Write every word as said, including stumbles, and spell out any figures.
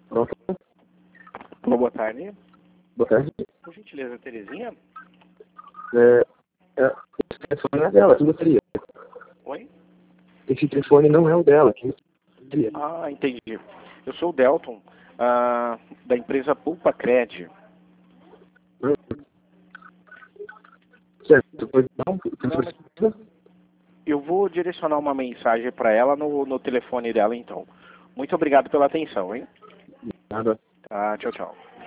Pronto. Alô, boa tarde. Boa tarde. Por gentileza, Terezinha? É, é, esse telefone não é dela, quem gostaria? Oi? Esse telefone não é o dela, quem gostaria? Ah, entendi. Eu sou o Delton, ah, da empresa Pulpa Cred. Hum. Certo, pois não, Não, mas eu vou direcionar uma mensagem para ela no, no telefone dela, então. Muito obrigado pela atenção, hein? nada. Tá, tchau, tchau.